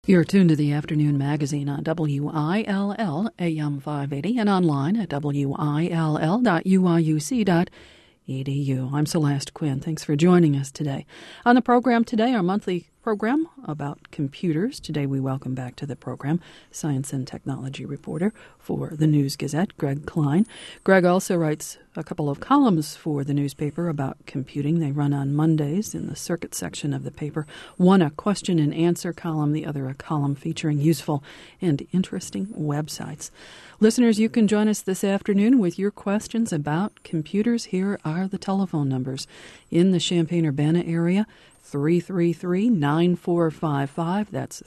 You're tuned to the Afternoon Magazine on WILL AM 580 and online at WILL.uiuc.edu. I'm Celeste Quinn. Thanks for joining us today. On the program today, our monthly program about computers. Today we welcome back to the program science and technology reporter for the News Gazette, Greg Klein. Greg also writes a couple of columns for the newspaper about computing. They run on Mondays in the circuit section of the paper. One a question and answer column, the other a column featuring useful and interesting websites. Listeners, you can join us this afternoon with your questions about computers. Here are the telephone numbers. In the Champaign-Urbana area, 333-9455. That's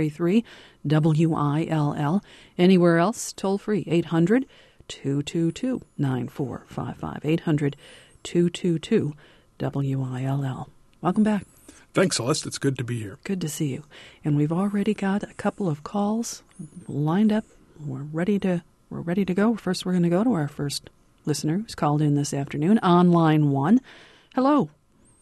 333-WILL. Anywhere else, toll free, 800-222-9455. 800-222-WILL. Welcome back. Thanks, Celeste. It's good to be here. Good to see you. And we've already got a couple of calls lined up. We're ready to go. First, we're going to go to our first listener who's called in this afternoon on line 1. Hello.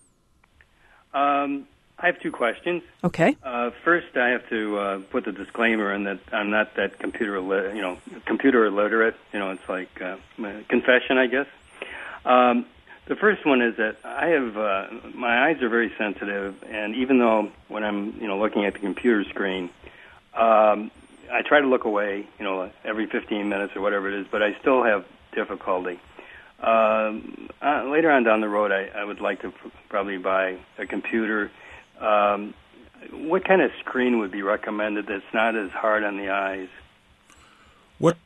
I have two questions. Okay. First, I have to put the disclaimer in that I'm not that computer illiterate. It's like confession, I guess. The first one is that I have my eyes are very sensitive, and even though when I'm looking at the computer screen, I try to look away, every 15 minutes or whatever it is, but I still have difficulty. Later on down the road, I would like to probably buy a computer. What kind of screen would be recommended that's not as hard on the eyes? What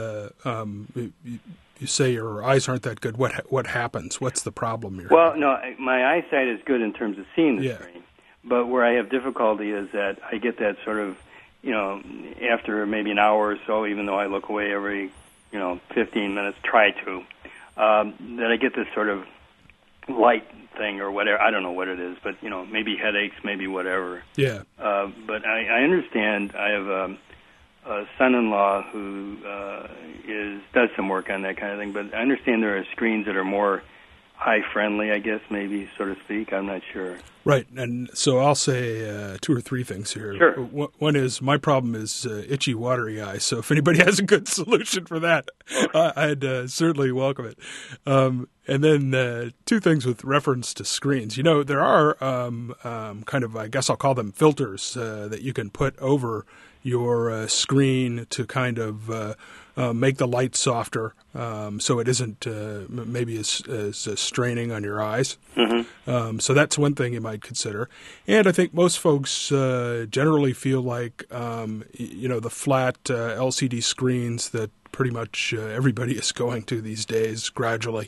you say your eyes aren't that good. What happens? What's the problem here? Well, no, my eyesight is good in terms of seeing the screen, but where I have difficulty is that I get that sort of, after maybe an hour or so, even though I look away every 15 minutes, try to. That I get this sort of light thing or whatever. I don't know what it is, but, maybe headaches, maybe whatever. Yeah. But I understand I have a son-in-law who does some work on that kind of thing, but I understand there are screens that are more eye-friendly, I guess, maybe, so to speak. I'm not sure. Right, and so I'll say two or three things here. Sure. One is my problem is itchy, watery eyes, so if anybody has a good solution for that, I'd certainly welcome it. And then two things with reference to screens. There are kind of, I guess I'll call them filters that you can put over your screen to kind of make the light softer so it isn't maybe as straining on your eyes. Mm-hmm. So that's one thing you might consider. And I think most folks generally feel like, the flat LCD screens that pretty much everybody is going to these days gradually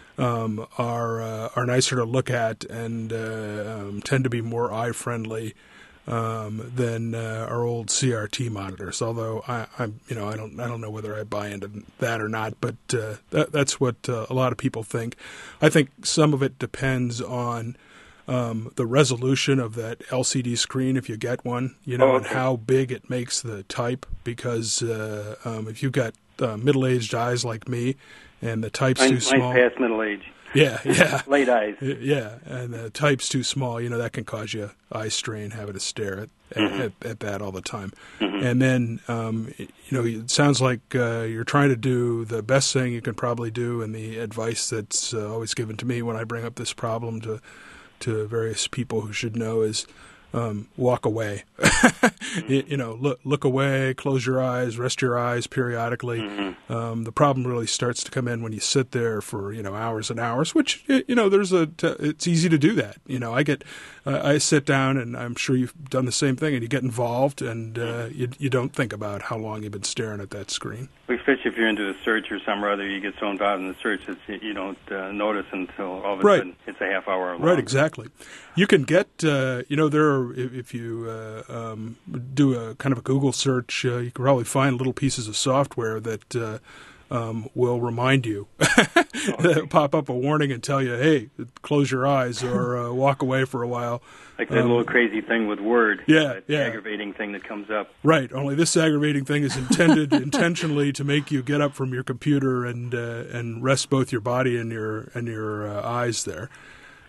are nicer to look at and tend to be more eye-friendly than our old CRT monitors. Although I don't know whether I buy into that or not, but that's what a lot of people think. I think some of it depends on the resolution of that LCD screen if you get one, and how big it makes the type. Because if you've got middle-aged eyes like me, and the type's too small, mine's past middle age. Yeah. Late eyes. Yeah, and the type's too small, that can cause you eye strain, having to stare at that all the time. Mm-hmm. And then, it sounds like you're trying to do the best thing you can probably do, and the advice that's always given to me when I bring up this problem to various people who should know is walk away. Look away, close your eyes, rest your eyes periodically. Mm-hmm. The problem really starts to come in when you sit there for hours and hours. Which it's easy to do that. I sit down, and I'm sure you've done the same thing, and you get involved, and you don't think about how long you've been staring at that screen. Especially if you're into a search or some or other, you get so involved in the search that you don't notice until all of a sudden it's a half hour long. Right, exactly. You can get, there are, if you do a kind of a Google search, you can probably find little pieces of software that will remind you, pop up a warning and tell you, hey, close your eyes or walk away for a while. Like that little crazy thing with Word. Yeah. Aggravating thing that comes up. Right. Only this aggravating thing is intended intentionally to make you get up from your computer and rest both your body and your eyes there.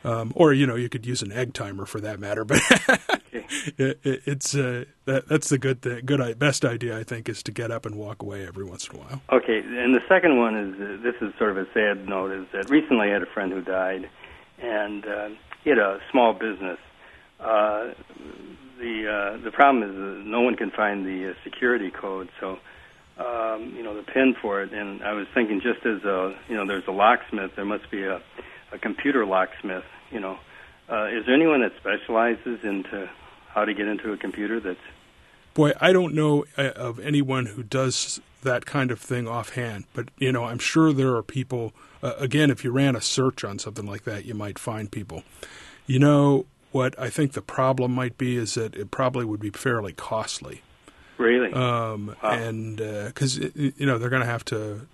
Or, you could use an egg timer for that matter. But that's the best idea, I think, is to get up and walk away every once in a while. Okay, and the second one is, this is sort of a sad note, is that recently I had a friend who died, and he had a small business. The problem is no one can find the security code, so the PIN for it. And I was thinking, just as there's a locksmith, there must be a computer locksmith. Is there anyone that specializes into how to get into a computer? Boy, I don't know of anyone who does that kind of thing offhand, but I'm sure there are people. Again, if you ran a search on something like that, you might find people. What I think the problem might be is that it probably would be fairly costly. Really? Wow. And because they're going to have to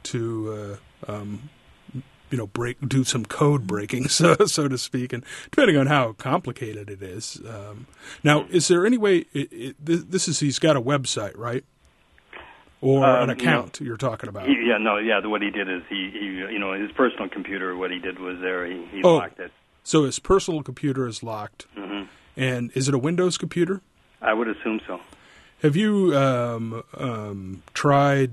do some code breaking, so to speak, and depending on how complicated it is. Now, is there any way? He's got a website, right? Or an account you're talking about? What he did is his personal computer. What he did was he locked it. So his personal computer is locked. Mm-hmm. And is it a Windows computer? I would assume so. Have you tried,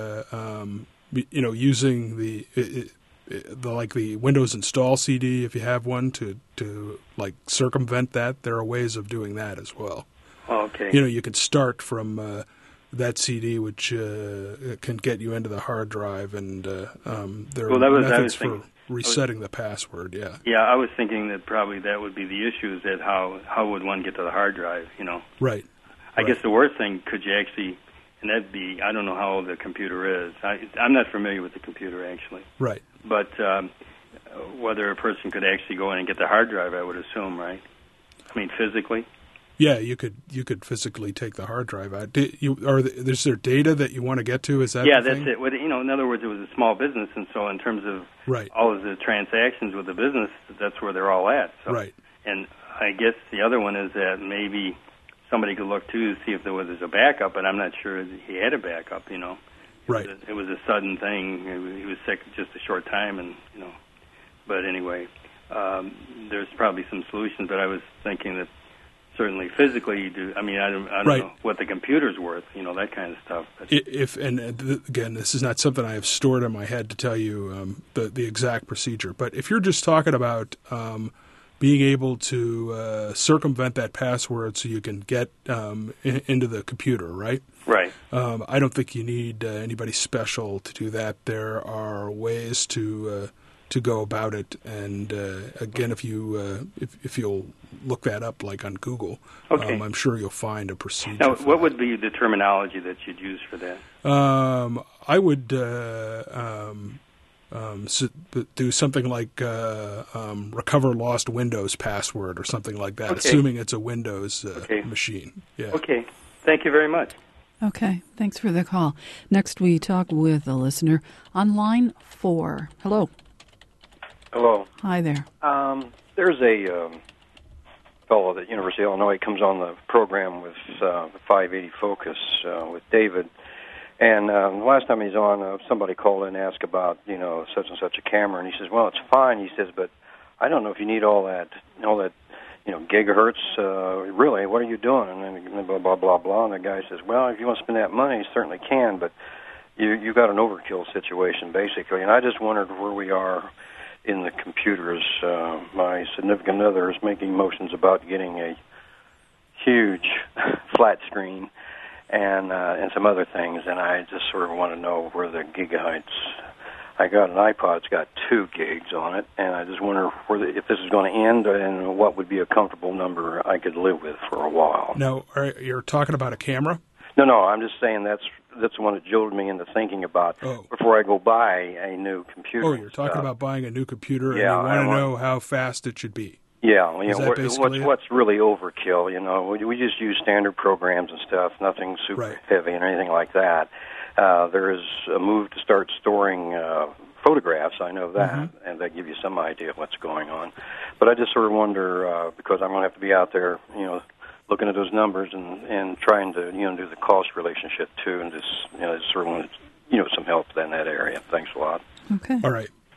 using the Windows install CD, if you have one, to circumvent that? There are ways of doing that as well. Oh, okay. You can start from that CD, which can get you into the hard drive, and there are methods for resetting the password. Yeah, I was thinking that probably that would be the issue, is that how would one get to the hard drive? Right. I guess the worst thing, could you actually, and that'd be, I don't know how old the computer is. I'm not familiar with the computer, actually. Right. But whether a person could actually go in and get the hard drive, I would assume, right? I mean, physically? Yeah, you could physically take the hard drive out. Is there data that you want to get to? Is that that's thing? it. In other words, it was a small business, and so in terms of all of the transactions with the business, that's where they're all at. So. Right. And I guess the other one is that maybe somebody could look too to see if there's a backup, but I'm not sure he had a backup. Right. It was a sudden thing. He was sick just a short time, and But anyway, there's probably some solutions. But I was thinking that. Certainly, physically, you do. I mean, I don't know what the computer's worth, that kind of stuff. But. Again, this is not something I have stored in my head to tell you the exact procedure. But if you're just talking about being able to circumvent that password so you can get into the computer, right? Right. I don't think you need anybody special to do that. There are ways to go about it, and again, if you'll look that up, like on Google, I'm sure you'll find a procedure. Now, what would be the terminology that you'd use for that? I would do something like recover lost Windows password or something like that, assuming it's a Windows machine. Yeah. Okay. Thank you very much. Okay. Thanks for the call. Next, we talk with a listener on line 4. Hello. Hello. Hi there. There's a fellow at University of Illinois comes on the program with 580 Focus with David. And the last time he's on, somebody called in and asked about, such and such a camera. And he says, well, it's fine. He says, but I don't know if you need all that gigahertz. Really, what are you doing? And then blah, blah, blah, blah. And the guy says, well, if you want to spend that money, you certainly can. But you got an overkill situation, basically. And I just wondered where we are in the computers. My significant other is making motions about getting a huge flat screen and some other things, and I just sort of want to know where the gigahertz. I got an iPod, it's got 2 gigs on it, and I just wonder if this is going to end and what would be a comfortable number I could live with for a while. Now, you're talking about a camera? No, I'm just saying that's the one that jolted me into thinking about before I go buy a new computer. Oh, you're talking about buying a new computer, and you want to know how fast it should be. Yeah, what's really overkill? We just use standard programs and stuff, nothing super heavy and anything like that. There is a move to start storing photographs, I know that, and that give you some idea of what's going on. But I just sort of wonder, because I'm going to have to be out there, looking at those numbers and trying to, do the cost relationship too, and just sort of want, some help in that area. Thanks a lot. Okay. All right.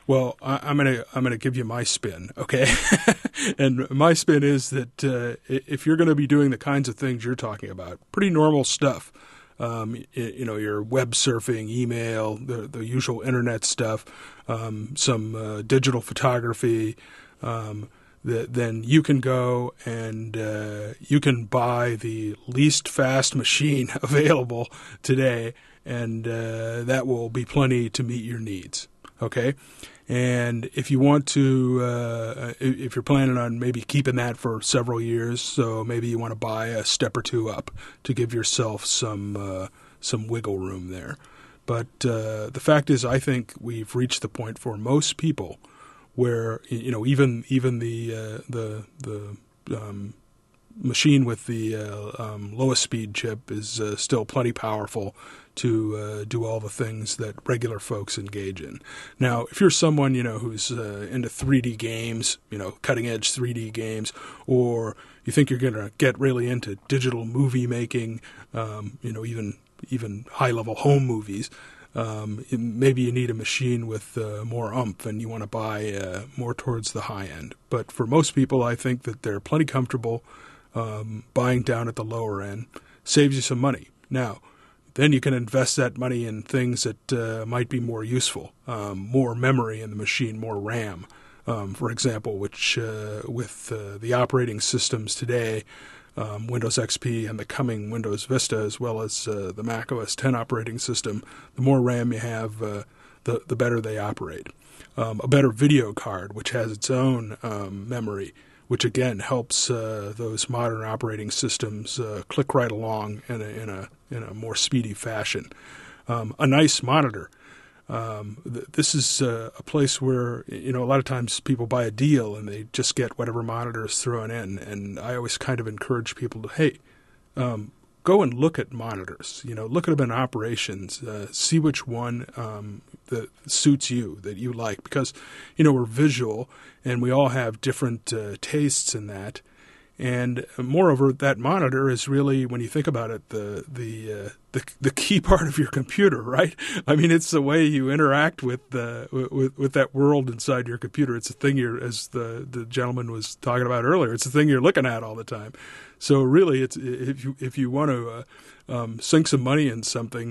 Well, I'm gonna give you my spin, okay? And my spin is that if you're going to be doing the kinds of things you're talking about, pretty normal stuff, your web surfing, email, the usual internet stuff, some digital photography, then you can go and you can buy the least fast machine available today, and that will be plenty to meet your needs. Okay, and if you want to, if you're planning on maybe keeping that for several years, so maybe you want to buy a step or two up to give yourself some wiggle room there. But the fact is, I think we've reached the point for most people where even the machine with the lowest speed chip is still plenty powerful to do all the things that regular folks engage in. Now, if you're someone who's into 3D games, cutting edge 3D games, or you think you're going to get really into digital movie making, even high level home movies, maybe you need a machine with more oomph and you want to buy more towards the high end. But for most people, I think that they're plenty comfortable buying down at the lower end. Saves you some money. Now, then you can invest that money in things that might be more useful, more memory in the machine, more RAM, for example, which with the operating systems today, Windows XP and the coming Windows Vista, as well as the Mac OS X operating system, the more RAM you have, the better they operate. A better video card, which has its own memory, which again helps those modern operating systems click right along in a more speedy fashion. A nice monitor. This is a place where a lot of times people buy a deal and they just get whatever monitor is thrown in. And I always kind of encourage people to, go and look at monitors. Look at them in operations. See which one that suits you, that you like, because we're visual and we all have different tastes in that. And moreover, that monitor is really, when you think about it, the key part of your computer, right? I mean, it's the way you interact with that world inside your computer. It's the thing as the gentleman was talking about earlier, it's the thing you're looking at all the time. So really, it's if you want to sink some money in something,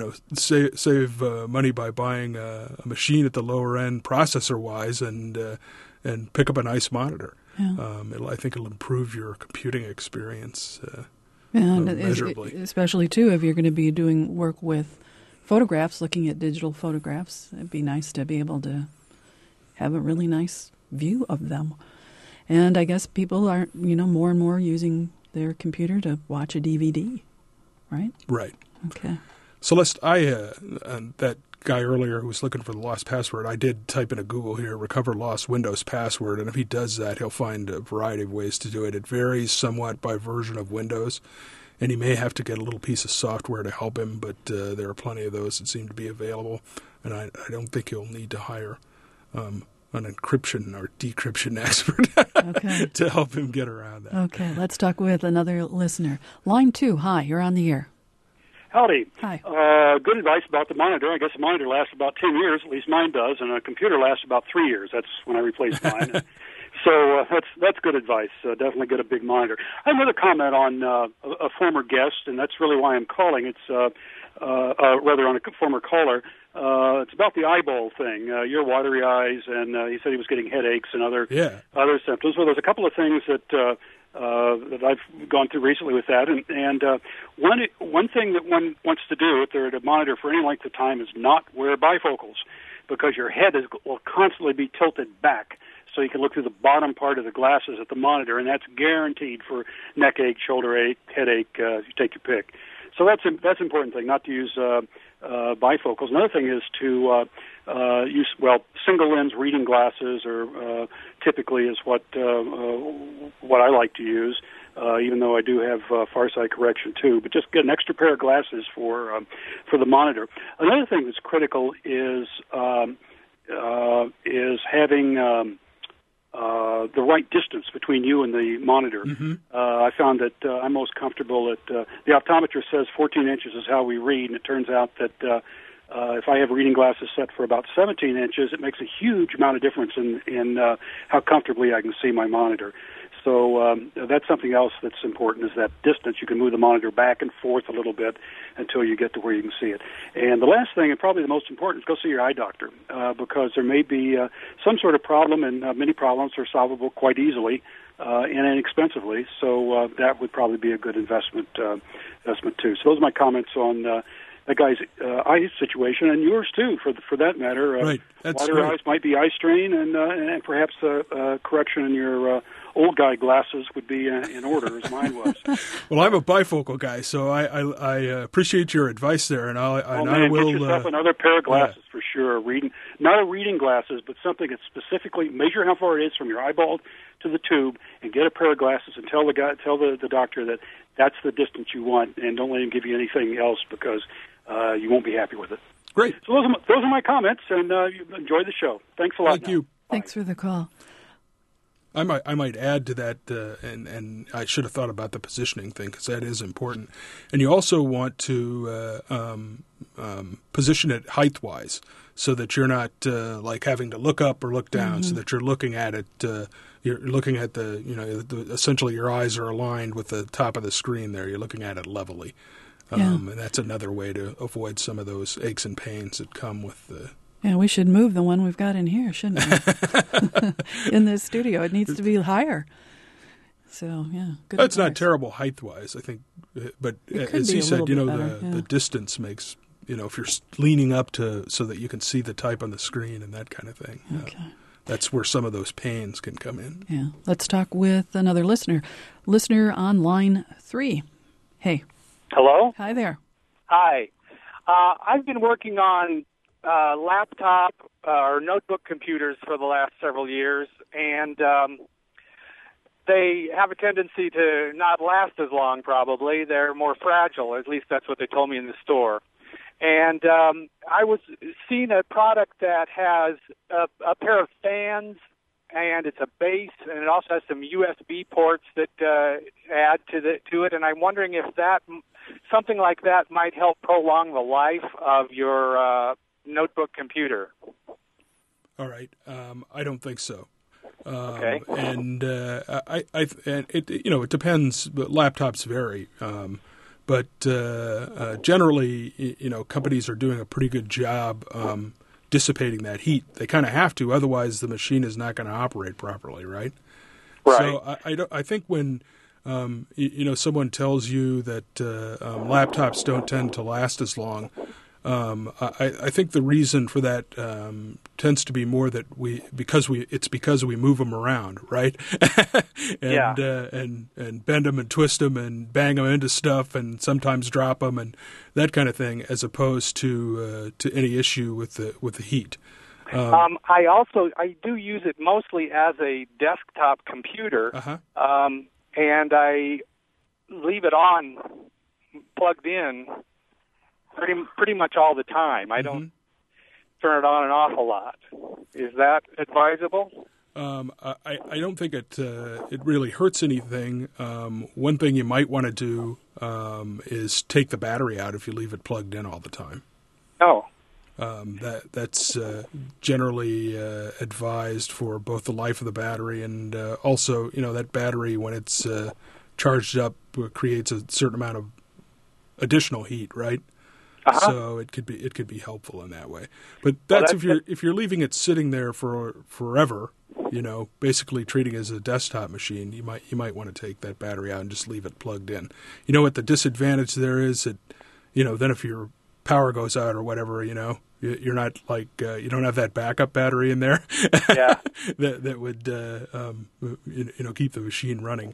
save money by buying a machine at the lower end, processor wise, and pick up a nice monitor. Yeah. I think it'll improve your computing experience measurably. Especially, too, if you're going to be doing work with photographs, looking at digital photographs, it'd be nice to be able to have a really nice view of them. And I guess people are, more and more using their computer to watch a DVD, right? Right. Okay. Celeste, that guy earlier who was looking for the lost password, I did type into Google here, recover lost Windows password, and if he does that, he'll find a variety of ways to do it. It varies somewhat by version of Windows, and he may have to get a little piece of software to help him, but there are plenty of those that seem to be available, and I don't think he'll need to hire an encryption or decryption expert to help him get around that. Okay, let's talk with another listener. Line 2, hi, you're on the air. Howdy. Hi. Good advice about the monitor. I guess a monitor lasts about 10 years, at least mine does, and a computer lasts about 3 years. That's when I replaced mine. So that's good advice. Definitely get a big monitor. I have another comment on a former guest, and that's really why I'm calling. It's rather on a former caller. It's about the eyeball thing. Your watery eyes, and he said he was getting headaches and other symptoms. Well, there's a couple of things that I've gone through recently with that, and one thing that one wants to do if they're at a monitor for any length of time is not wear bifocals, because your head will constantly be tilted back, so you can look through the bottom part of the glasses at the monitor, and that's guaranteed for neck ache, shoulder ache, headache, if you take your pick. So that's an important thing, not to use bifocals. Another thing is to use, single lens reading glasses, or typically is what I like to use, even though I do have farsight correction too. But just get an extra pair of glasses for the monitor. Another thing that's critical is having the right distance between you and the monitor. Mm-hmm. I found that I'm most comfortable at the optometrist says 14 inches is how we read, and it turns out that If I have reading glasses set for about 17 inches, it makes a huge amount of difference in how comfortably I can see my monitor. So that's something else that's important, is that distance. You can move the monitor back and forth a little bit until you get to where you can see it. And the last thing, and probably the most important, is go see your eye doctor, because there may be some sort of problem, and many problems are solvable quite easily and inexpensively. So that would probably be a good investment too. So those are my comments on that guy's eye situation, and yours too, for that matter. Right. That's water great. eyes might be eye strain, and perhaps a correction in your old guy glasses would be in order, as mine was. Well, I'm a bifocal guy, so I appreciate your advice there, and I will get yourself another pair of glasses for sure. Not a reading glasses, but something that specifically measure how far it is from your eyeball to the tube, and get a pair of glasses, and tell the doctor that that's the distance you want, and don't let him give you anything else, because you won't be happy with it. Great. So those are my comments, and enjoy the show. Thanks a lot. Thank you. Thanks for the call. I might add to that, and I should have thought about the positioning thing, because that is important. And you also want to position it height-wise, so that you're not like having to look up or look down, so that you're looking at it. You're looking at essentially your eyes are aligned with the top of the screen there. You're looking at it levelly. And that's another way to avoid some of those aches and pains that come with the... Yeah, we should move the one we've got in here, shouldn't we? In this studio. It needs to be higher. So, yeah. Good That's advice. not terrible height-wise, I think. But as be he a said, little bit better, the distance makes, if you're leaning up so that you can see the type on the screen and that kind of thing. Okay. That's where some of those pains can come in. Yeah. Let's talk with another listener. Listener on line 3. Hey. Hello? Hi there. Hi. I've been working on laptop or notebook computers for the last several years, and they have a tendency to not last as long, probably. They're more fragile, at least that's what they told me in the store. And I was seeing a product that has a pair of fans, and it's a base, and it also has some USB ports that add to it, and I'm wondering if something like that might help prolong the life of your notebook computer. All right. I don't think so. Okay. And it depends. But laptops vary. But generally, companies are doing a pretty good job dissipating that heat. They kind of have to, otherwise the machine is not going to operate properly, right? Right. So I think when someone tells you that laptops don't tend to last as long, I think the reason for that tends to be more that because we move them around, right? and bend them and twist them and bang them into stuff and sometimes drop them and that kind of thing, as opposed to any issue with the heat. I do use it mostly as a desktop computer, and I leave it on, plugged in, pretty much all the time. I don't turn it on and off a lot. Is that advisable? I don't think it really hurts anything. One thing you might want to do is take the battery out if you leave it plugged in all the time. Oh. That's generally advised for both the life of the battery and also, that battery, when it's charged up, creates a certain amount of additional heat, right? So it could be helpful in that way. But that's if you're leaving it sitting there for forever, basically treating it as a desktop machine, you might want to take that battery out and just leave it plugged in. You know what the disadvantage there is? That then if your power goes out or whatever, you're not like you don't have that backup battery in there that would keep the machine running.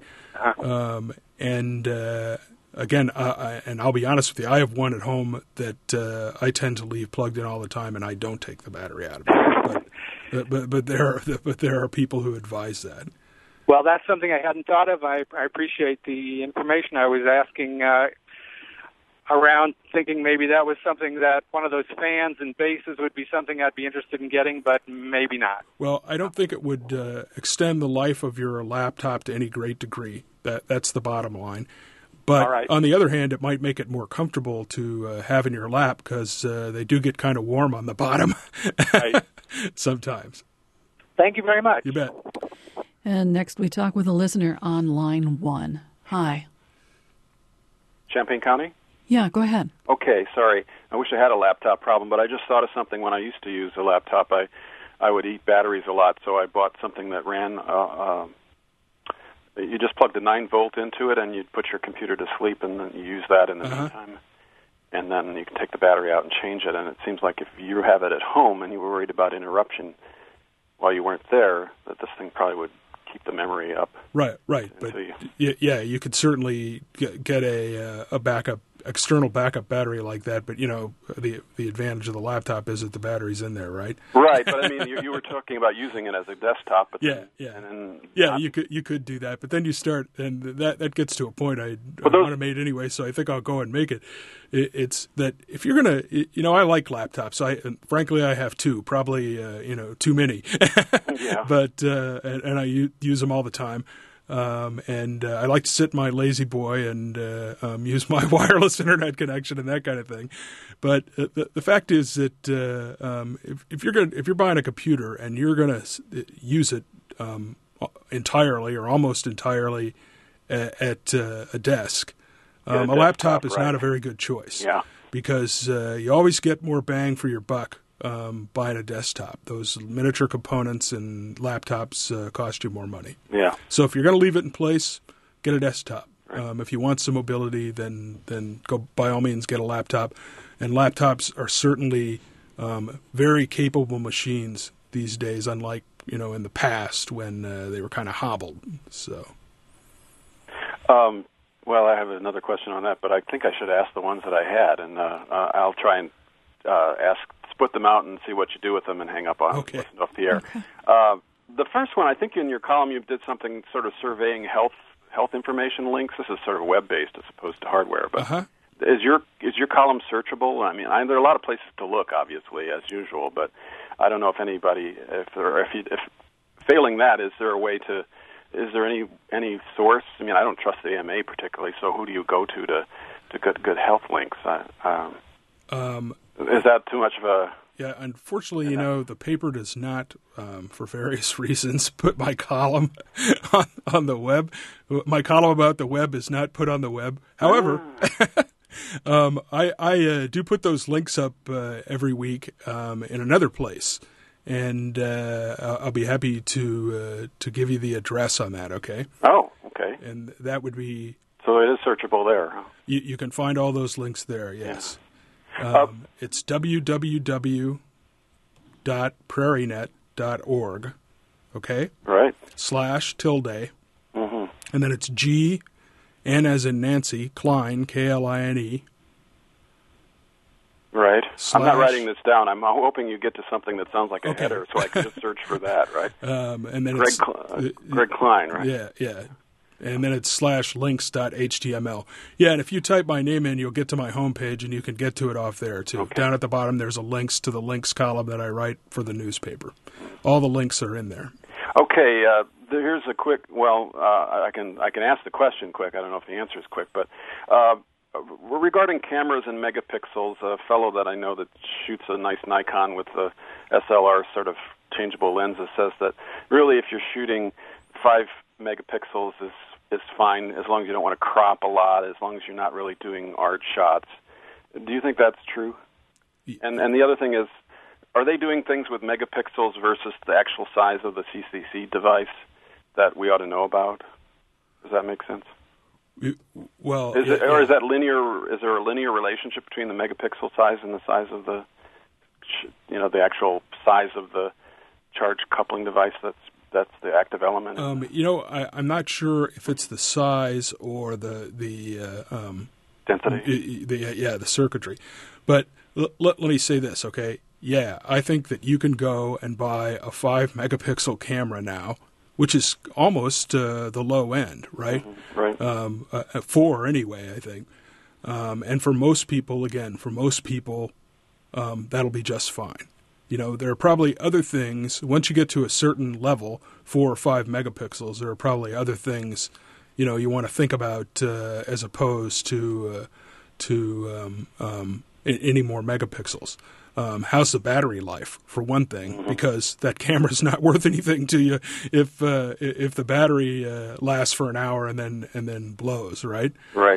Again, and I'll be honest with you, I have one at home that I tend to leave plugged in all the time, and I don't take the battery out of it. But there are people who advise that. Well, that's something I hadn't thought of. I appreciate the information. I was asking around, thinking maybe that was something that one of those fans and bases would be something I'd be interested in getting, but maybe not. Well, I don't think it would extend the life of your laptop to any great degree. That's the bottom line. But All right. on the other hand, it might make it more comfortable to have in your lap because they do get kind of warm on the bottom Right. sometimes. Thank you very much. You bet. And next we talk with a listener on line 1. Hi. Champaign County? Yeah, go ahead. Okay, sorry. I wish I had a laptop problem, but I just thought of something when I used to use a laptop. I would eat batteries a lot, so I bought something that ran... you just plug the 9-volt into it, and you put your computer to sleep, and then you use that in the meantime. And then you can take the battery out and change it. And it seems like if you have it at home and you were worried about interruption while you weren't there, that this thing probably would keep the memory up. Right. But you could certainly get a backup, external backup battery like that. But the advantage of the laptop is that the battery's in there, right? Right. But I mean, you were talking about using it as a desktop. But you could do that. But then you start, and that gets to a point I want to make anyway. So I think I'll go and make it. It's that if you're gonna, I like laptops. Frankly, I have two, probably too many. Yeah. But and I use them all the time. And I like to sit in my lazy boy and use my wireless internet connection and that kind of thing. But the fact is that if you're buying a computer and you're going to use it entirely or almost entirely at a desk, a laptop is not a very good choice. Yeah. Because you always get more bang for your buck buying a desktop. Those miniature components and laptops cost you more money. Yeah. So if you're going to leave it in place, get a desktop. Right. If you want some mobility, then go by all means get a laptop. And laptops are certainly very capable machines these days, unlike in the past when they were kind of hobbled. So. Well, I have another question on that, but I think I should ask the ones that I had, and I'll try and split them out and see what you do with them and hang up on okay. off the air. Okay. The first one, I think in your column you did something sort of surveying health information links. This is sort of web-based as opposed to hardware, but is your column searchable? I mean, there are a lot of places to look, obviously, as usual, but I don't know if anybody, if failing that, is there a way to? Is there any source? I mean, I don't trust the AMA particularly, so who do you go to get good health links? Is that too much of a... Yeah, unfortunately, the paper does not, for various reasons, put my column on the web. My column about the web is not put on the web. However, I do put those links up every week in another place. And I'll be happy to give you the address on that, okay? Oh, okay. And that would be... So it is searchable there. Huh? You can find all those links there, yes. Yeah. It's www.prairienet.org, okay? Right. / tilde. Mm-hmm. And then it's G, N as in Nancy, Klein, Kline. Right. I'm not writing this down. I'm hoping you get to something that sounds like a header, so I can just search for that, right? And then Greg Klein, right? Yeah. And then it's /links.html. Yeah, and if you type my name in, you'll get to my homepage, and you can get to it off there, too. Okay. Down at the bottom, there's a links to the links column that I write for the newspaper. All the links are in there. Okay, here's a quick, I can ask the question quick. I don't know if the answer is quick, but regarding cameras and megapixels, a fellow that I know that shoots a nice Nikon with the SLR sort of changeable lenses says that really if you're shooting 5 megapixels is fine as long as you don't want to crop a lot, as long as you're not really doing art shots. Do you think that's true? And the other thing is, are they doing things with megapixels versus the actual size of the CCC device that we ought to know about? Does that make sense? Well, is that linear? Is there a linear relationship between the megapixel size and the size of the actual size of the charge coupling device that's the active element? I'm not sure if it's the size or the density. The circuitry. But let me say this, okay? Yeah, I think that you can go and buy a 5 megapixel camera now, which is almost the low end, right? Mm-hmm. Right. 4 anyway, I think. And for most people, that'll be just fine. There are probably other things, once you get to a certain level, 4 or 5 megapixels, there are probably other things you want to think about as opposed to any more megapixels. How's the battery life, for one thing, because that camera's not worth anything to you if the battery lasts for an hour and then blows, right? Right.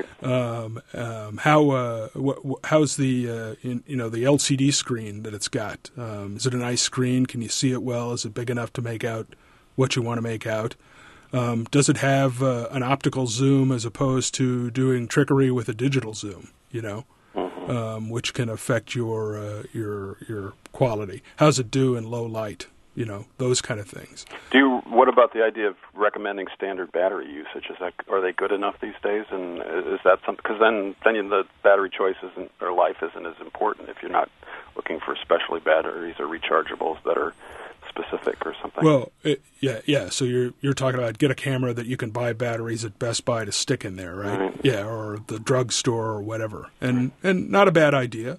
How's the the LCD screen that it's got? Is it a nice screen? Can you see it well? Is it big enough to make out what you want to make out? Does it have an optical zoom as opposed to doing trickery with a digital zoom? Which can affect your quality. How's it do in low light? Those kind of things. What about the idea of recommending standard battery usage? Are they good enough these days? And is that something? Because then the battery choice or life isn't as important if you're not looking for specialty batteries or rechargeables that are specific or something. Well, yeah. So you're talking about get a camera that you can buy batteries at Best Buy to stick in there, right? Mm-hmm. Yeah, or the drugstore or whatever, and not a bad idea.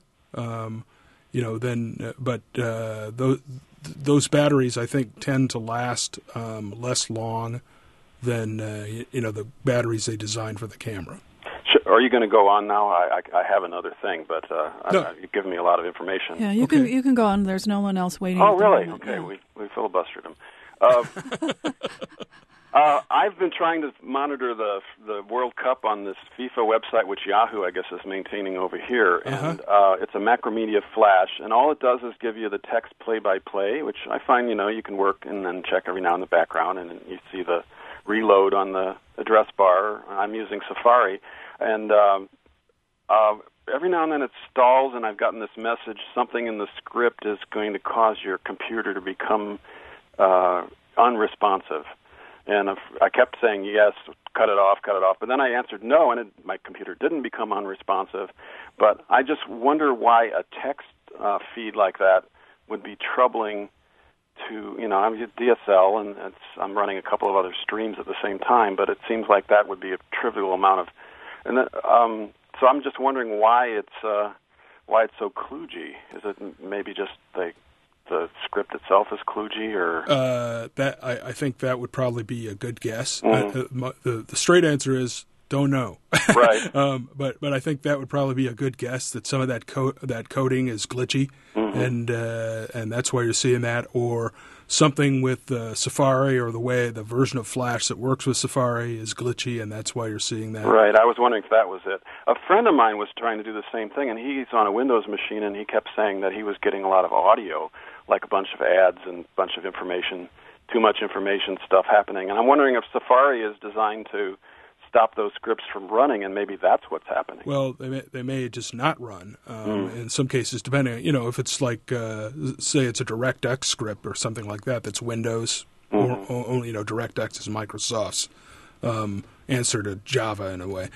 Those batteries I think tend to last less long than the batteries they designed for the camera. Are you going to go on now? I have another thing, but no. You've given me a lot of information. Yeah, you can go on. There's no one else waiting. Oh, really? Moment. Okay, yeah. we filibustered him. I've been trying to monitor the World Cup on this FIFA website, which Yahoo, I guess, is maintaining over here, and it's a Macromedia Flash, and all it does is give you the text play-by-play, which I find, you can work and then check every now in the background, and you see the reload on the address bar. I'm using Safari, and every now and then it stalls, and I've gotten this message, something in the script is going to cause your computer to become unresponsive. And I kept saying, yes, cut it off, but then I answered no, and my computer didn't become unresponsive. But I just wonder why a text feed like that would be troubling to, I'm DSL, and I'm running a couple of other streams at the same time, but it seems like that would be a trivial amount of, and then, so I'm just wondering why it's so kludgy. Is it maybe just the script itself is kludgy, or that I think that would probably be a good guess. Mm-hmm. The straight answer is don't know. Right. But I think that would probably be a good guess that some of that coding is glitchy, mm-hmm. and that's why you're seeing that, or something with Safari or the version of Flash that works with Safari is glitchy, and that's why you're seeing that. Right. I was wondering if that was it. A friend of mine was trying to do the same thing, and he's on a Windows machine, and he kept saying that he was getting a lot of audio, like a bunch of ads and a bunch of information, too much information stuff happening. And I'm wondering if Safari is designed to stop those scripts from running, and maybe that's what's happening. Well, they may just not run. In some cases, depending, if it's like, say it's a DirectX script or something like that, that's Windows, mm-hmm. or only, DirectX is Microsoft's answer to Java in a way.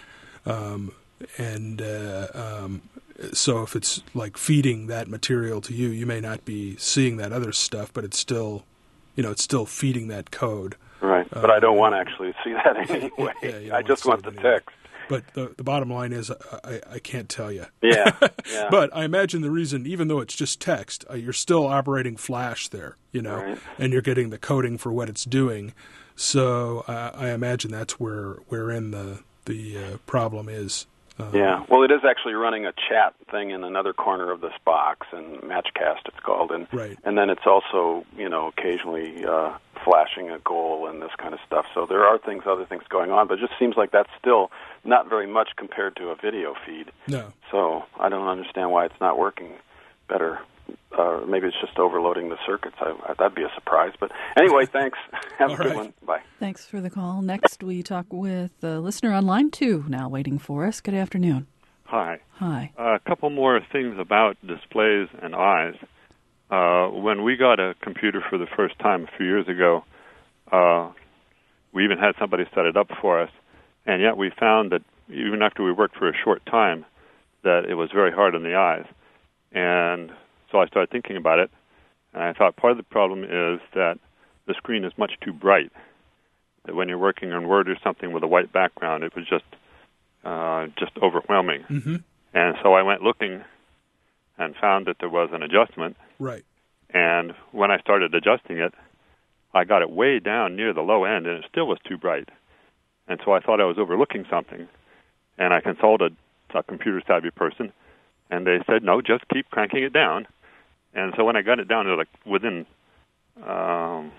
So if it's like feeding that material to you, you may not be seeing that other stuff, but it's still, it's still feeding that code. Right, but I don't want to actually see that anyway. Yeah, I just want the text. But the bottom line is I can't tell you. Yeah. But I imagine the reason, even though it's just text, you're still operating Flash there, right. And you're getting the coding for what it's doing. So I imagine that's wherein the problem is. Yeah, well, it is actually running a chat thing in another corner of this box, and Matchcast it's called, and right. And then it's also occasionally flashing a goal and this kind of stuff. So there are other things going on, but it just seems like that's still not very much compared to a video feed. No. So I don't understand why it's not working better. Maybe it's just overloading the circuits. That'd be a surprise. But anyway, thanks. Have a good one. Bye. Thanks for the call. Next, we talk with a listener on line 2 now waiting for us. Good afternoon. Hi. Hi. A couple more things about displays and eyes. When we got a computer for the first time a few years ago, we even had somebody set it up for us, and yet we found that even after we worked for a short time, that it was very hard on the eyes. And so I started thinking about it, and I thought part of the problem is that the screen is much too bright. That when you're working on Word or something with a white background, it was just overwhelming. Mm-hmm. And so I went looking and found that there was an adjustment. Right. And when I started adjusting it, I got it way down near the low end, and it still was too bright. And so I thought I was overlooking something. And I consulted a computer-savvy person, and they said, no, just keep cranking it down. And so when I got it down to like within 1%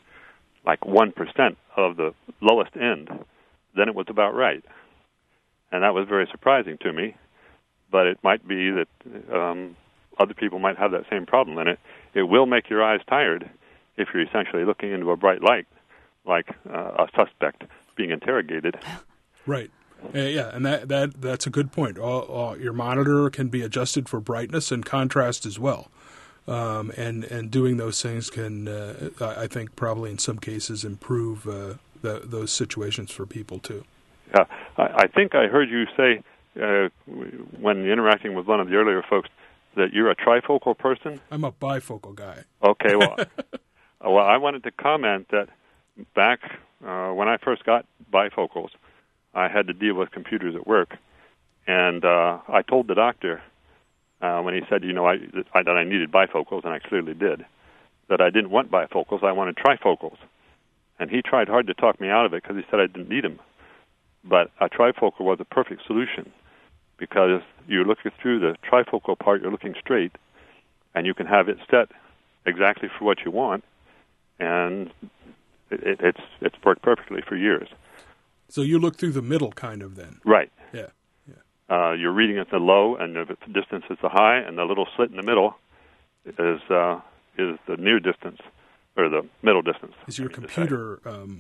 of the lowest end, then it was about right. And that was very surprising to me. But it might be that other people might have that same problem. And it will make your eyes tired if you're essentially looking into a bright light, like a suspect being interrogated. Right. Yeah, and that's a good point. Your monitor can be adjusted for brightness and contrast as well. And doing those things can, I think, probably in some cases improve those situations for people too. Yeah, I think I heard you say when interacting with one of the earlier folks that you're a trifocal person. I'm a bifocal guy. Okay, well, I wanted to comment that back when I first got bifocals, I had to deal with computers at work, and I told the doctor when he said, that I needed bifocals, and I clearly did, that I didn't want bifocals, I wanted trifocals. And he tried hard to talk me out of it because he said I didn't need them. But a trifocal was a perfect solution because you look through the trifocal part, you're looking straight, and you can have it set exactly for what you want, and it's worked perfectly for years. So you look through the middle kind of then? Right. Yeah. You're reading at the low, and the distance is the high, and the little slit in the middle is the near distance, or the middle distance. Is your computer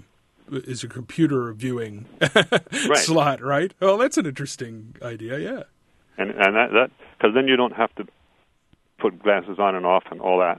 viewing right. slot, right? Oh, that's an interesting idea, yeah. And that because then you don't have to put glasses on and off and all that.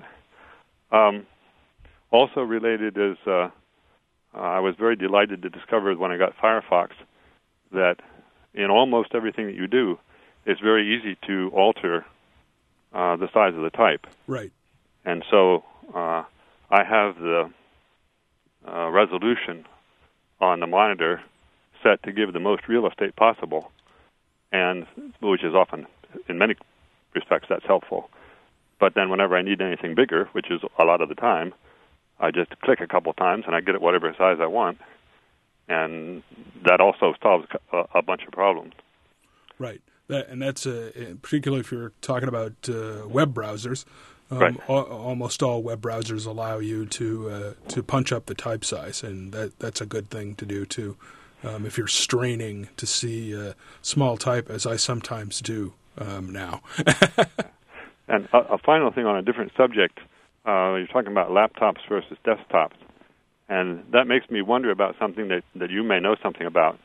Also related is I was very delighted to discover when I got Firefox that in almost everything that you do, it's very easy to alter the size of the type. Right. And so I have the resolution on the monitor set to give the most real estate possible, and which is often, in many respects, that's helpful. But then whenever I need anything bigger, which is a lot of the time, I just click a couple times and I get it whatever size I want, and that also solves a bunch of problems. Right. That's particularly if you're talking about web browsers. Right. Almost all web browsers allow you to punch up the type size, and that's a good thing to do too. If you're straining to see small type, as I sometimes do now. And a final thing on a different subject, you're talking about laptops versus desktops, and that makes me wonder about something that you may know something about.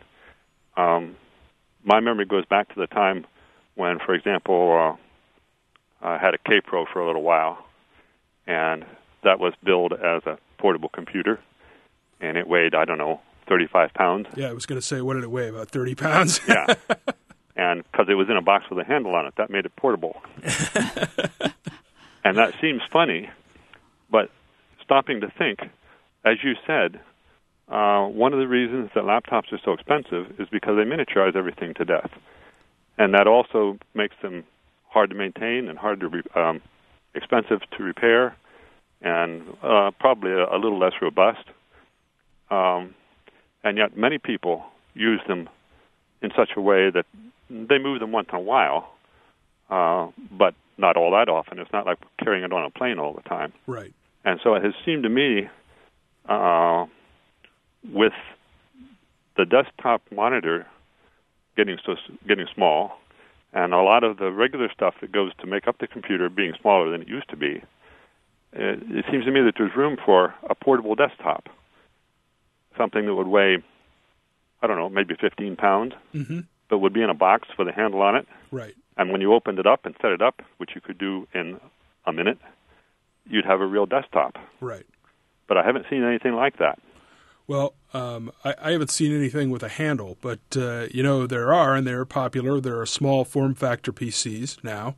My memory goes back to the time when, for example, I had a K-Pro for a little while, and that was billed as a portable computer, and it weighed, 35 pounds. Yeah, I was going to say, what did it weigh, about 30 pounds? Yeah, and because it was in a box with a handle on it, that made it portable. And that seems funny, but stopping to think, as you said, one of the reasons that laptops are so expensive is because they miniaturize everything to death. And that also makes them hard to maintain and expensive to repair, and probably a little less robust. And yet many people use them in such a way that they move them once in a while, but not all that often. It's not like carrying it on a plane all the time. Right. And so it has seemed to me, with the desktop monitor getting small, and a lot of the regular stuff that goes to make up the computer being smaller than it used to be, it seems to me that there's room for a portable desktop, something that would weigh, maybe 15 pounds, but would be in a box with a handle on it. Right. And when you opened it up and set it up, which you could do in a minute, you'd have a real desktop. Right. But I haven't seen anything like that. Well, I haven't seen anything with a handle, but, there are, and they're popular. There are small form factor PCs now.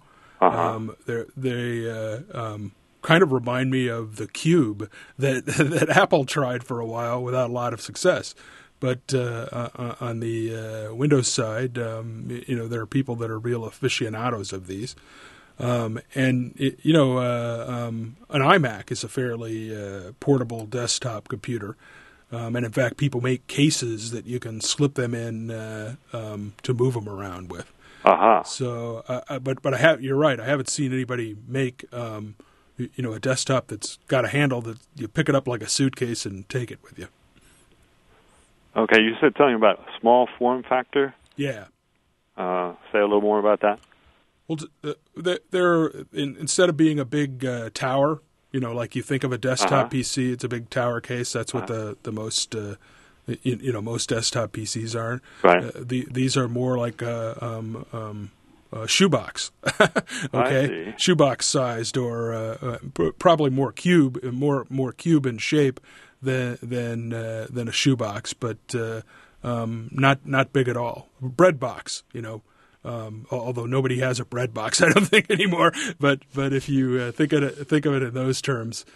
They kind of remind me of the Cube that Apple tried for a while without a lot of success. But on the Windows side, there are people that are real aficionados of these. An iMac is a fairly portable desktop computer. And in fact, people make cases that you can slip them in to move them around with. So, but you're right. I haven't seen anybody make a desktop that's got a handle that you pick it up like a suitcase and take it with you. Okay, you said something about small form factor. Yeah. Say a little more about that. Well, they're instead of being a big tower, like you think of a desktop PC, it's a big tower case. That's what the most most desktop PCs are. Right. These are more like shoebox. Okay, shoebox sized, or probably more cube in shape than a shoebox, but not big at all. Bread box, although nobody has a bread box, I don't think anymore. But if you think of it in those terms,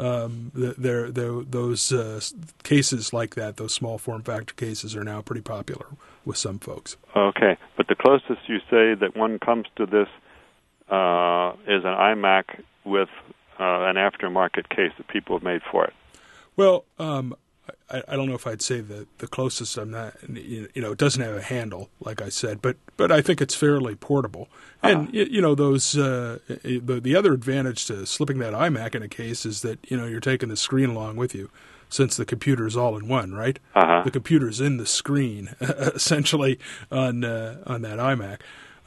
those cases like that, those small form factor cases, are now pretty popular with some folks. Okay, but the closest you say that one comes to this is an iMac with an aftermarket case that people have made for it. Well, I don't know if I'd say the closest. I'm not. It doesn't have a handle, like I said, but I think it's fairly portable. And those the other advantage to slipping that iMac in a case is that you're taking the screen along with you, since the computer's all in one, right? The computer's in the screen essentially on that iMac.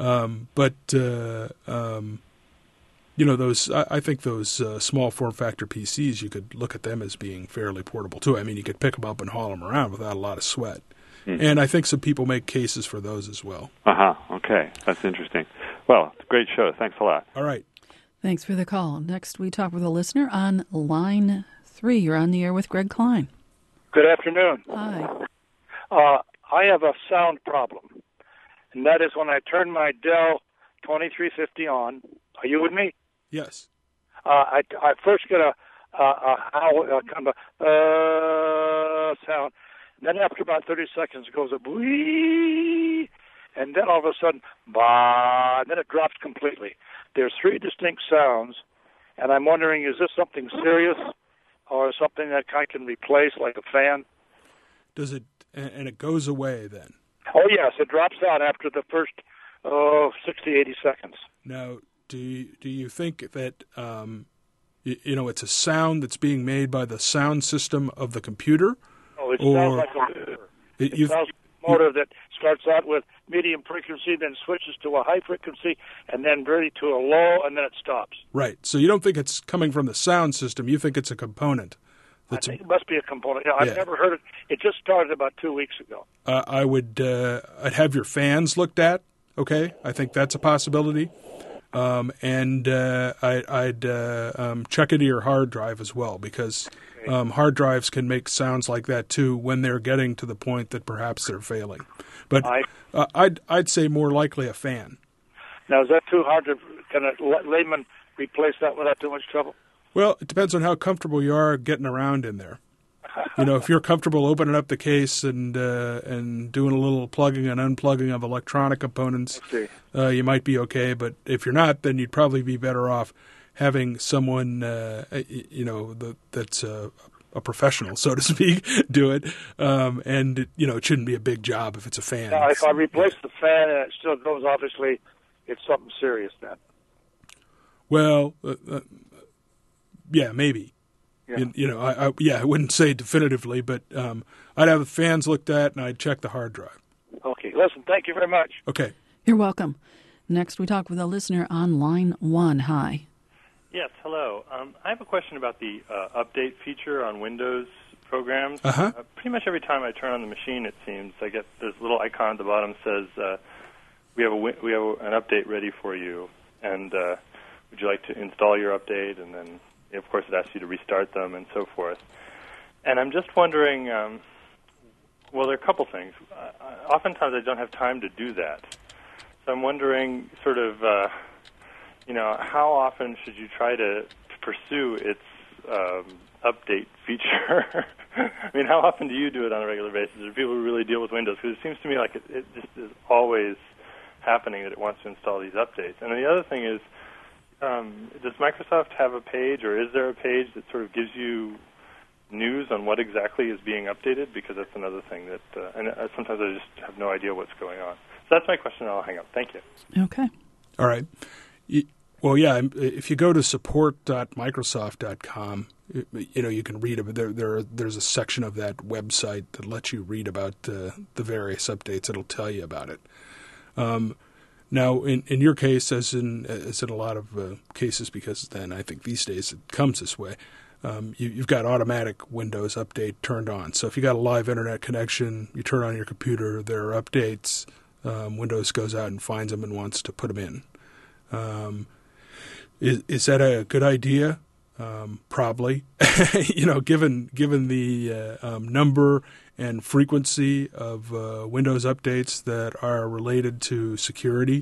Those. I think those small form factor PCs, you could look at them as being fairly portable too. I mean, you could pick them up and haul them around without a lot of sweat. And I think some people make cases for those as well. Okay, that's interesting. Well, it's a great show. Thanks a lot. All right. Thanks for the call. Next, we talk with a listener on line 3. You're on the air with Greg Klein. Good afternoon. Hi. I have a sound problem, and that is when I turn my Dell 2350 on. Are you with me? Yes. I first get a kind of a sound. And then after about 30 seconds, it goes a wee, and then all of a sudden, bah, and then it drops completely. There's 3 distinct sounds, and I'm wondering, is this something serious or something that I can replace, like a fan? Does it, and it goes away then? Oh, yes, it drops out after the first 60, 80 seconds. Now, do you think that it's a sound that's being made by the sound system of the computer? Oh, it sounds like a motor. It sounds like a motor that starts out with medium frequency, then switches to a high frequency, and then really to a low, and then it stops. Right. So you don't think it's coming from the sound system. You think it's a component. I think it must be a component. I've never heard it. It just started about 2 weeks ago. I'd have your fans looked at. Okay, I think that's a possibility. And I'd check into your hard drive as well, because hard drives can make sounds like that too when they're getting to the point that perhaps they're failing. But I'd say more likely a fan. Now, is that too hard to? Can a layman replace that without too much trouble? Well, it depends on how comfortable you are getting around in there. If you're comfortable opening up the case and doing a little plugging and unplugging of electronic components, you might be okay. But if you're not, then you'd probably be better off having someone, that's a professional, so to speak, do it. And it shouldn't be a big job if it's a fan. Now, if I replace the fan and it still goes, obviously, it's something serious then. Well, yeah, maybe. Yeah. I wouldn't say definitively, but I'd have the fans looked at and I'd check the hard drive. Okay. Listen, thank you very much. Okay. You're welcome. Next, we talk with a listener on line 1. Hi. Yes, hello. I have a question about the update feature on Windows programs. Pretty much every time I turn on the machine, it seems, I get this little icon at the bottom that says, we have an update ready for you, and would you like to install your update? And then, of course, it asks you to restart them and so forth. And I'm just wondering, there are a couple things. Oftentimes I don't have time to do that. So I'm wondering sort of, how often should you try to pursue its update feature? I mean, how often do you do it on a regular basis? Are people who really deal with Windows? Because it seems to me like it just is always happening that it wants to install these updates. And then the other thing is, does Microsoft have a page, or is there a page that sort of gives you news on what exactly is being updated? Because that's another thing that, and sometimes I just have no idea what's going on. So that's my question, and I'll hang up. Thank you. Okay. All right. Well, yeah, if you go to support.microsoft.com, you can read about there's a section of that website that lets you read about the various updates. It'll tell you about it. Now, in your case, as in a lot of cases, because then I think these days it comes this way, you've got automatic Windows update turned on. So if you got a live internet connection, you turn on your computer, there are updates. Windows goes out and finds them and wants to put them in. Is that a good idea? Probably. Given the number and frequency of Windows updates that are related to security,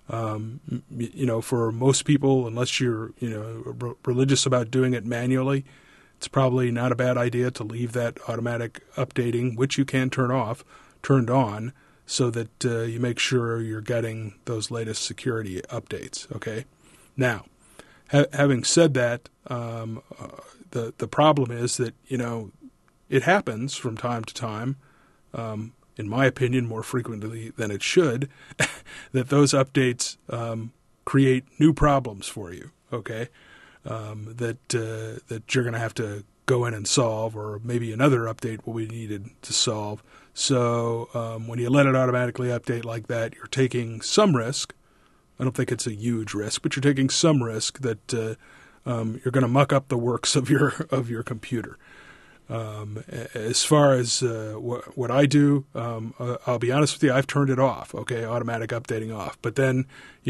for most people, unless you're religious about doing it manually, it's probably not a bad idea to leave that automatic updating, which you can turn off, turned on, so that you make sure you're getting those latest security updates. Okay, now. Having said that, the problem is that it happens from time to time, in my opinion, more frequently than it should, that those updates create new problems for you. Okay, that you're going to have to go in and solve, or maybe another update will be needed to solve. So when you let it automatically update like that, you're taking some risk. I don't think it's a huge risk, but you're taking some risk that you're going to muck up the works of your computer. As far as what I do, I'll be honest with you, I've turned it off. Okay, automatic updating off. But then,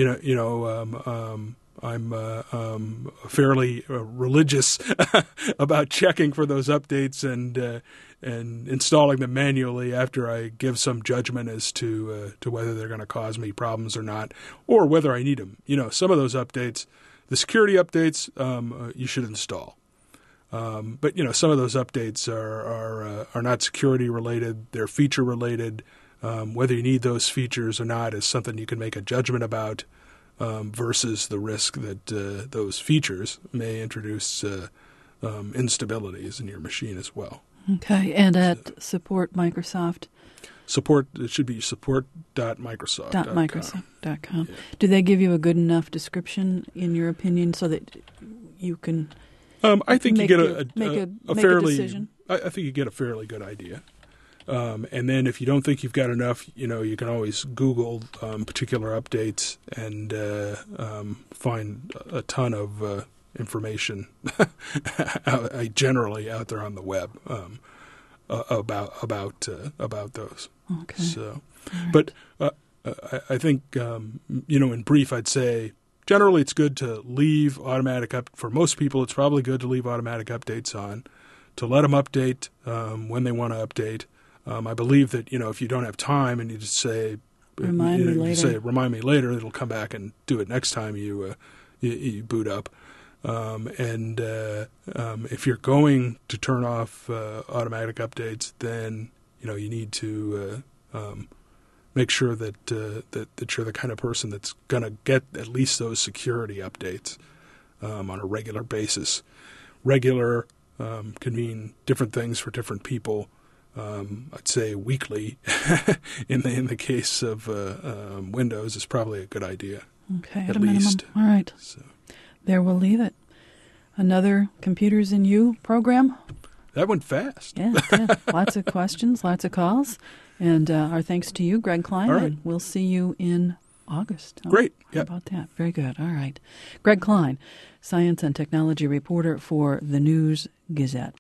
I'm fairly religious about checking for those updates and installing them manually after I give some judgment as to whether they're going to cause me problems or not, or whether I need them. Some of those updates, the security updates, you should install. But some of those updates are not security related; they're feature related. Whether you need those features or not is something you can make a judgment about. Versus the risk that those features may introduce instabilities in your machine as well. Okay, and at Support Microsoft? It should be support.microsoft.com. Yeah. Do they give you a good enough description, in your opinion, so that you can I think you get a fairly decision? I think you get a fairly good idea. And then if you don't think you've got enough, you can always Google particular updates and find a ton of information generally out there on the web about those. Okay. So, right. But I think in brief, I'd say generally it's good to leave automatic for most people. It's probably good to leave automatic updates on, to let them update when they want to update. I believe that, if you don't have time and you just say, remind me later, it'll come back and do it next time you boot up. And if you're going to turn off automatic updates, then, you need to make sure that you're the kind of person that's going to get at least those security updates on a regular basis. Regular can mean different things for different people. I'd say weekly in the case of Windows is probably a good idea. Okay, at least. Minimum. All right. So. There we'll leave it. Another Computers in You program. That went fast. Yeah, it did. Lots of questions, lots of calls. And our thanks to you, Greg Klein. All right. And we'll see you in August. Great. How about that? Very good. All right. Greg Klein, Science and Technology reporter for the News Gazette.